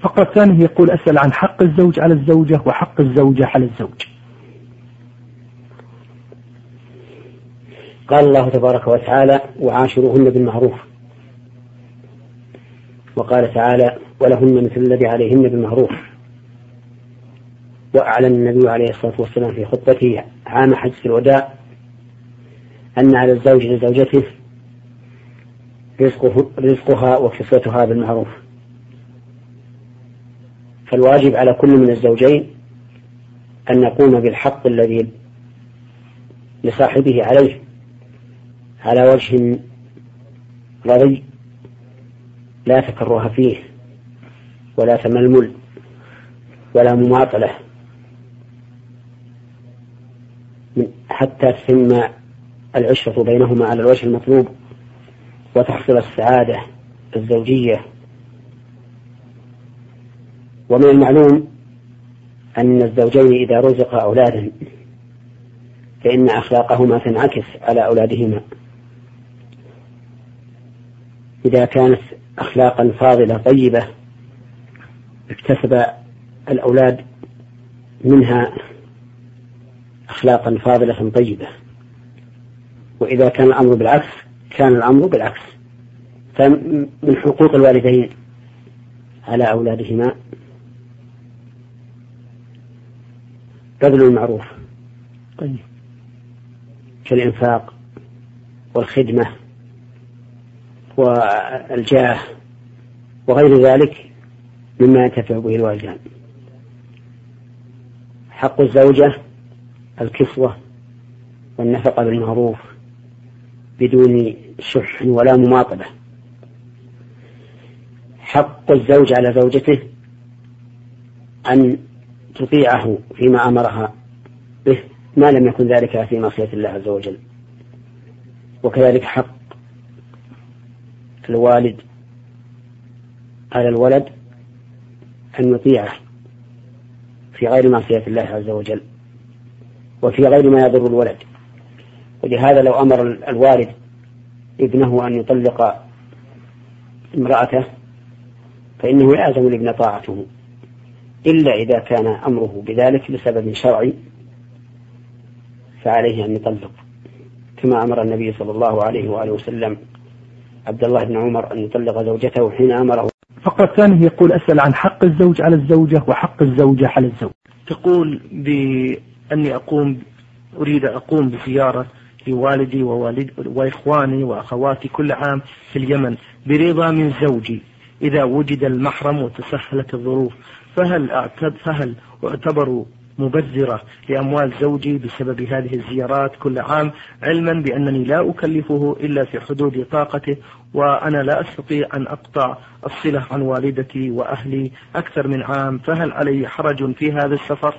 الفقرة الثانية يقول أسأل عن حق الزوج على الزوجة وحق الزوجة على الزوج. قال الله تبارك وتعالى وعاشروهن بالمعروف، وقال تعالى ولهن مثل الذي عليهن بالمعروف. وأعلن النبي عليه الصلاة والسلام في خطبته عام حجة الوداع أن على الزوج لزوجته رزقها وكسوتها بالمعروف، فالواجب على كل من الزوجين أن يقوم بالحق الذي لصاحبه عليه على وجه رضي لا تكره فيه ولا تململ ولا مماطلة، حتى تتم العشرة بينهما على الوجه المطلوب وتحصل السعادة الزوجية. ومن المعلوم أن الزوجين إذا رزقا أولادا فإن أخلاقهما تنعكس على أولادهما. إذا كانت أخلاقا فاضلة طيبة اكتسب الأولاد منها أخلاقا فاضلة طيبة، وإذا كان الأمر بالعكس كان الأمر بالعكس. فمن حقوق الوالدين على أولادهما بذل المعروف كالإنفاق والخدمة والجاه وغير ذلك مما ينتفع به الوالدان. حق الزوجة الكسوة والنفقة بالمعروف بدون شح ولا مماطلة. حق الزوج على زوجته أن تطيعه فيما أمرها به ما لم يكن ذلك في معصية الله عز وجل. وكذلك حق الوالد على الولد أن يطيعه في غير معصية الله عز وجل وفي غير ما يضر الولد. ولهذا لو أمر الوالد ابنه أن يطلق امرأته فإنه يلزم الابن طاعته، إلا إذا كان أمره بذلك لسبب شرعي فعليه أن يطلق، كما أمر النبي صلى الله عليه وآله وسلم عبد الله بن عمر أن يطلق زوجته حين أمره. فقرة ثانية يقول أسأل عن حق الزوج على الزوجة وحق الزوجة على الزوج. تقول بأني أريد أقوم بزيارة لوالدي وإخواني وأخواتي كل عام في اليمن برضا من زوجي إذا وجد المحرم وتسهلت الظروف، فهل أعتبر مبذرة لأموال زوجي بسبب هذه الزيارات كل عام، علما بأنني لا أكلفه إلا في حدود طاقته وأنا لا أستطيع أن أقطع الصلة عن والدتي وأهلي أكثر من عام، فهل علي حرج في هذا السفر؟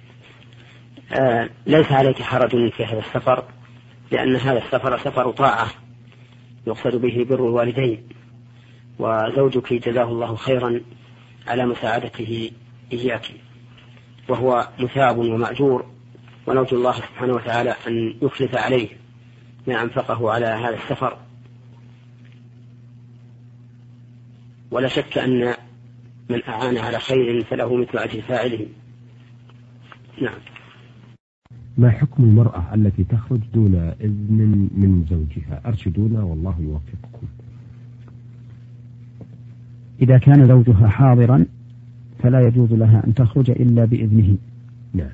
ليس عليك حرج في هذا السفر، لأن هذا السفر سفر طاعة يقصد به بر الوالدين، وزوجك جزاه الله خيرا على مساعدته إياك وهو مثاب ومأجور، ونرجو الله سبحانه وتعالى أن يخلف عليه ما أنفقه على هذا السفر. ولا شك أن من أعان على خير فله مثل أجر فاعله. نعم. ما حكم المرأة التي تخرج دون إذن من زوجها؟ أرشدونا والله يوفقكم. إذا كان زوجها حاضرا فلا يجوز لها أن تخرج إلا بإذنه. نعم.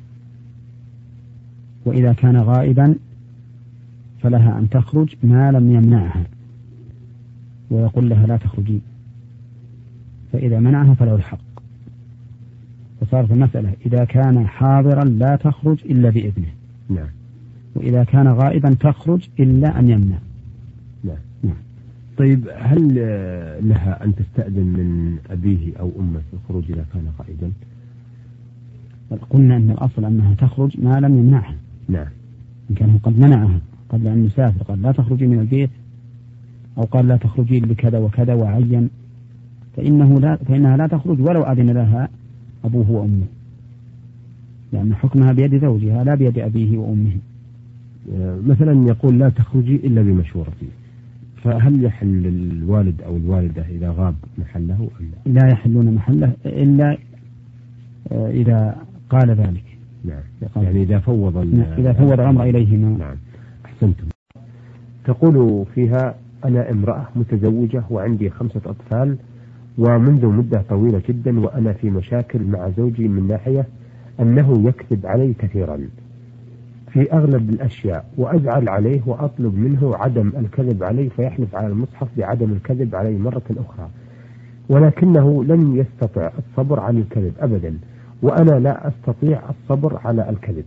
وإذا كان غائبا فلها أن تخرج ما لم يمنعها ويقول لها لا تخرجي، فإذا منعها فله الحق. فصارت المسألة إذا كان حاضرا لا تخرج إلا بإذنه. نعم. وإذا كان غائبا تخرج إلا أن يمنع. نعم. نعم. طيب هل لها أن تستأذن من أبيه أو أمه في الخروج إذا كان غائبا؟ قلنا أن الأصل أنها تخرج ما لم يمنعها. نعم. إن كان قد منعها قبل أن يسافر، قال لا تخرجي من البيت أو قال لا تخرجي لكذا وكذا وعين، فإنها لا تخرج ولو أذن لها أبوه وأمه، لأن حكمها بيد زوجها لا بيد أبيه وأمه. مثلا يقول لا تخرجي إلا بمشورتي، فهل يحل الوالد أو الوالدة إذا غاب محله أم لا؟ لا يحلون محله إلا إذا قال ذلك. نعم. يعني إذا فوض الأمر إليهما. نعم. أحسنتم. تقول فيها: أنا امرأة متزوجة وعندي 5 أطفال، ومنذ مدة طويلة جدا وأنا في مشاكل مع زوجي من ناحية أنه يكذب علي كثيرا في أغلب الأشياء، وأزعل عليه وأطلب منه عدم الكذب علي، فيحلف على المصحف بعدم الكذب علي مرة أخرى، ولكنه لم يستطع الصبر عن الكذب أبدا، وأنا لا أستطيع الصبر على الكذب.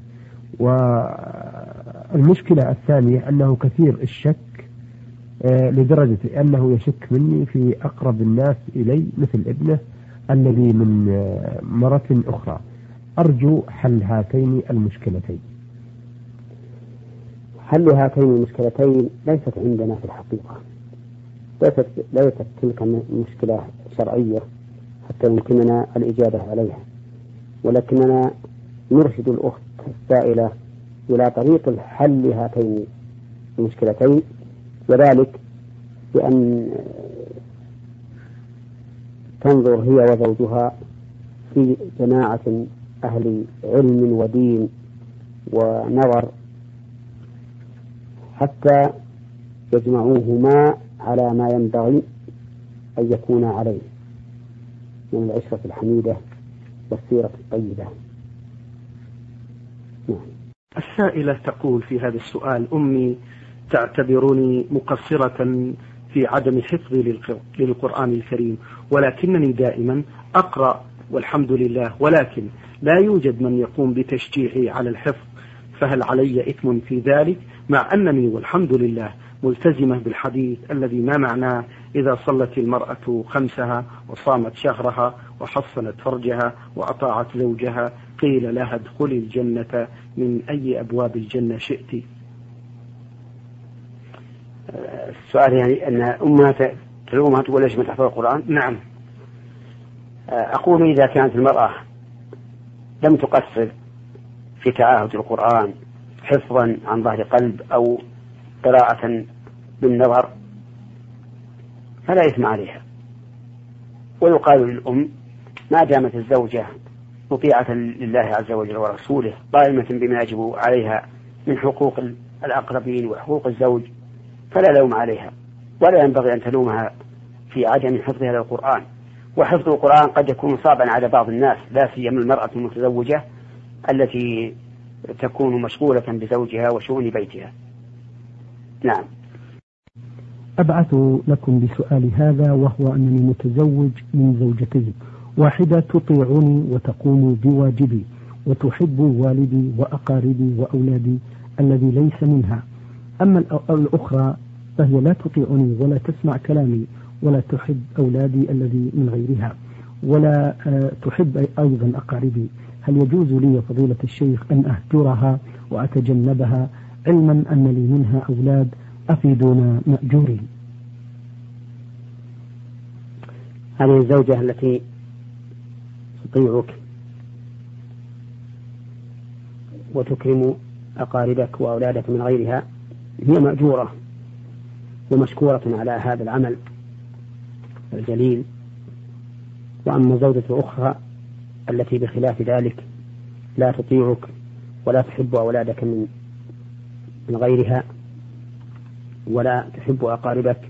والمشكلة الثانية أنه كثير الشك لدرجة أنه يشك مني في أقرب الناس إلي مثل ابنه الذي من مرة أخرى. أرجو حل هاتين المشكلتين. حل هاتين المشكلتين ليست عندنا في الحقيقة، ليست تلك مشكلة شرعية حتى يمكننا الإجابة عليها، ولكننا نرشد الأخت السائلة إلى طريق حل هاتين المشكلتين، وذلك بأن تنظر هي وزوجها في جماعة أهل علم ودين ونظر حتى يجمعوهما على ما ينبغي أن يكون عليه من العشرة الحميدة والسيرة الطيبة. السائلة تقول في هذا السؤال: أمي تعتبرني مقصرة في عدم حفظي للقرآن الكريم، ولكنني دائما أقرأ والحمد لله، ولكن لا يوجد من يقوم بتشجيعي على الحفظ، فهل علي إثم في ذلك؟ مع أنني والحمد لله ملتزمة بالحديث الذي ما معناه: إذا صلت المرأة 5 وصامت شهرها وحصنت فرجها وأطاعت زوجها قيل لها ادخلي الجنة من أي أبواب الجنة شئت. السؤال يعني أن أمها تلومها تقول ليش ما تحفظ القرآن؟ نعم. أقول إذا كانت المرأة لم تقصر في تعاهد القرآن حفظا عن ظهر قلب أو قراءة بالنظر فلا إثم عليها، ويقال للأم ما دامت الزوجة مطيعة لله عز وجل ورسوله قائمة بما يجب عليها من حقوق الأقربين وحقوق الزوج فلا لوم عليها، ولا ينبغي أن تلومها في عدم حفظها للقرآن. وحفظ القرآن قد يكون صعبا على بعض الناس، لا سيما المرأة المتزوجة التي تكون مشغولة بزوجها وشؤون بيتها. نعم. أبعث لكم بسؤال هذا، وهو أنني متزوج من زوجتين، واحدة تطيعني وتقوم بواجبي وتحب والدي وأقاربي وأولادي الذي ليس منها، أما الأخرى فهي لا تطيعني ولا تسمع كلامي ولا تحب أولادي الذي من غيرها ولا تحب أيضا أقاربي. هل يجوز لي فضيلة الشيخ أن أهجرها وأتجنبها علما أن لي منها أولاد أفيدون مأجورين؟ هذه الزوجة التي تطيعك وتكرم أقاربك وأولادك من غيرها هي مأجورة ومشكورة على هذا العمل الجليل. وأما الزوجة الأخرى التي بخلاف ذلك لا تطيعك ولا تحب أولادك من غيرها ولا تحب أقاربك،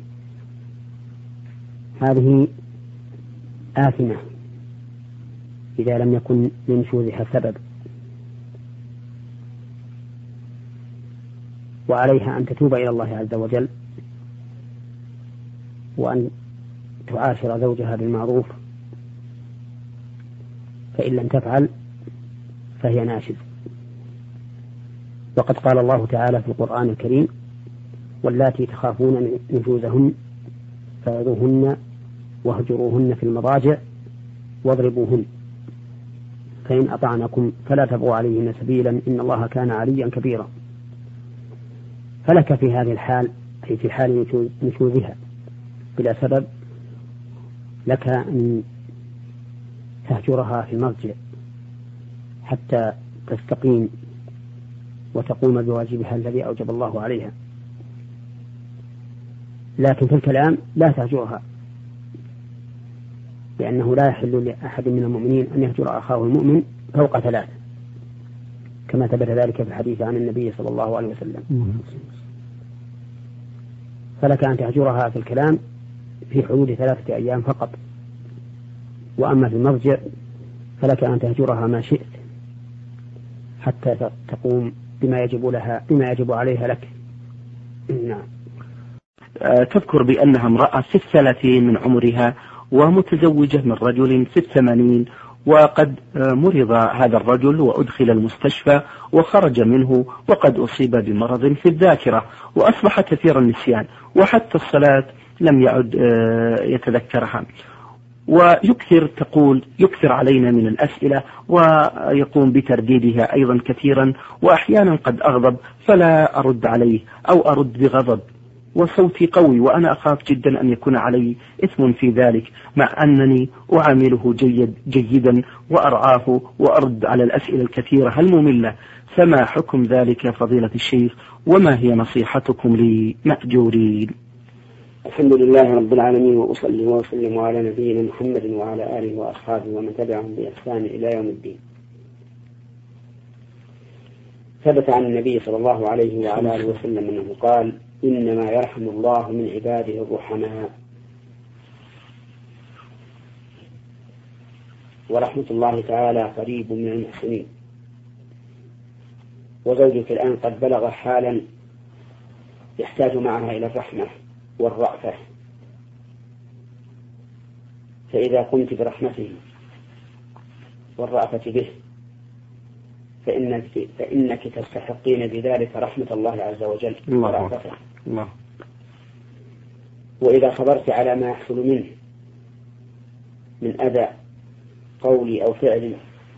هذه آثمة إذا لم يكن لنشوزها سبب، وعليها أن تتوب إلى الله عز وجل وأن تعاشر زوجها بالمعروف، فإن لم تفعل فهي ناشز. وقد قال الله تعالى في القرآن الكريم: واللاتي تخافون نشوزهن فعظوهن واهجروهن في المضاجع واضربوهن فإن أطعنكم فلا تبغوا عليهن سبيلا إن الله كان عليا كبيرا. فلك في هذه الحال، أي في حال نشوزها بلا سبب، لك أن تهجرها في المضجع حتى تستقيم وتقوم بواجبها الذي أوجب الله عليها. لكن في الكلام لا تهجرها، لأنه لا يحل لأحد من المؤمنين أن يهجر أخاه المؤمن فوق 3، كما ثبت ذلك في الحديث عن النبي صلى الله عليه وسلم. فلك أن تهجرها في الكلام في حدود 3 أيام فقط، وأما في المضجع فلك أن تهجرها ما شئت حتى تقوم بما يجب عليها لك. نعم. تذكر بأنها امرأة في 30 من عمرها ومتزوجة من رجل في 80، وقد مرض هذا الرجل وأدخل المستشفى وخرج منه وقد أصيب بمرض في الذاكرة وأصبح كثير النسيان، وحتى الصلاة لم يعد يتذكرها، ويكثر تقول يكثر علينا من الأسئلة ويقوم بترديدها أيضا كثيرا، وأحيانا قد أغضب فلا أرد عليه أو أرد بغضب وصوتي قوي، وأنا أخاف جدا أن يكون علي إثم في ذلك، مع أنني أعامله جيدا وأرعاه وأرد على الأسئلة الكثيرة المملة. فما حكم ذلك فضيلة الشيخ، وما هي نصيحتكم لمأجورين؟ الحمد لله رب العالمين، وأصلي وأسلم على نبينا محمد وعلى آله وأصحابه ومن تبعهم بإحسان إلى يوم الدين. ثبت عن النبي صلى الله عليه وعلى آله وسلم أنه قال: إنما يرحم الله من عباده الرحماء، ورحمة الله تعالى قريب من المحسنين. وزوجك الآن قد بلغ حالا يحتاج معها إلى الرحمة والرأفة، فإذا قمت برحمته والرأفة به فإنك تستحقين بذلك رحمة الله عز وجل ورأفته. وإذا صبرت على ما يحصل منه من أذى قولي أو فعل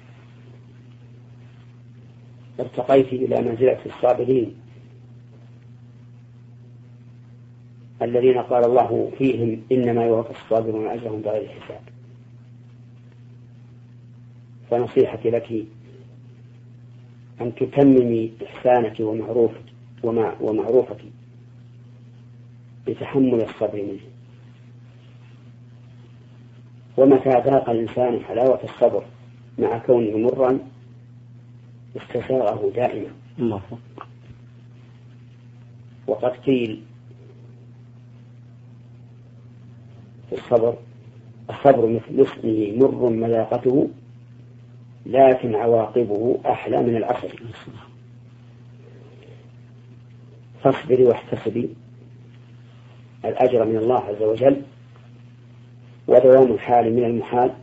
ارتقيت إلى منزلة الصابرين الذين قال الله فيهم: إنما يوفى الصابرون أجرهم بغير حساب. فنصيحتي لك أن تتممي إحسانك ومعروفك بتحمل الصبر منه. ومتى ذاق الإنسان حلاوة الصبر مع كونه مرا استساغه دائما. الله. وقد قيل في الصبر: الصبر مثل اسمه مر مذاقته لكن عواقبه أحلى من العسل. فاصبري واحتسبي الأجر من الله عز وجل، ودوام الحال من المحال.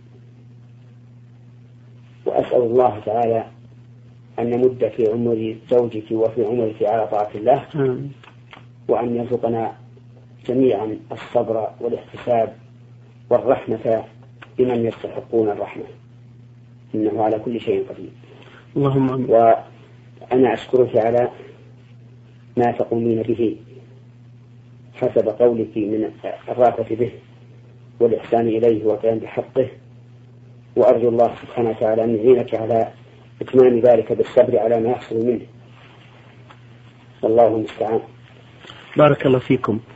وأسأل الله تعالى أن يمد في عمر زوجك وفي عمرك على طاعة الله، وأن يرزقنا جميعا الصبر والاحتساب والرحمة بمن يستحقون الرحمة، إنه على كل شيء قدير. اللهم. وأنا أشكرك على ما تقومين به حسب قولك من الرأفة به والإحسان إليه وقيام بحقه، وأرجو الله سبحانه وتعالى أن يعينك على إتمام ذلك بالصبر على ما يحصل منه، والله المستعان. بارك الله فيكم.